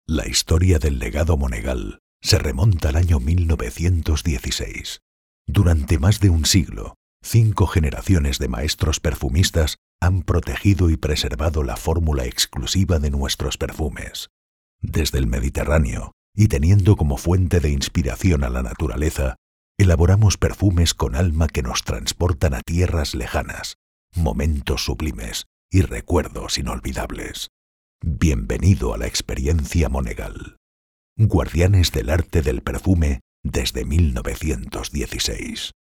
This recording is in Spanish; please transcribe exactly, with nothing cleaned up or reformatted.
La historia del legado Monegal se remonta al año mil novecientos dieciséis. Durante más de un siglo, cinco generaciones de maestros perfumistas han protegido y preservado la fórmula exclusiva de nuestros perfumes. Desde el Mediterráneo, y teniendo como fuente de inspiración a la naturaleza, elaboramos perfumes con alma que nos transportan a tierras lejanas, momentos sublimes y recuerdos inolvidables. Bienvenido a la experiencia Monegal. Guardianes del arte del perfume desde mil novecientos dieciséis.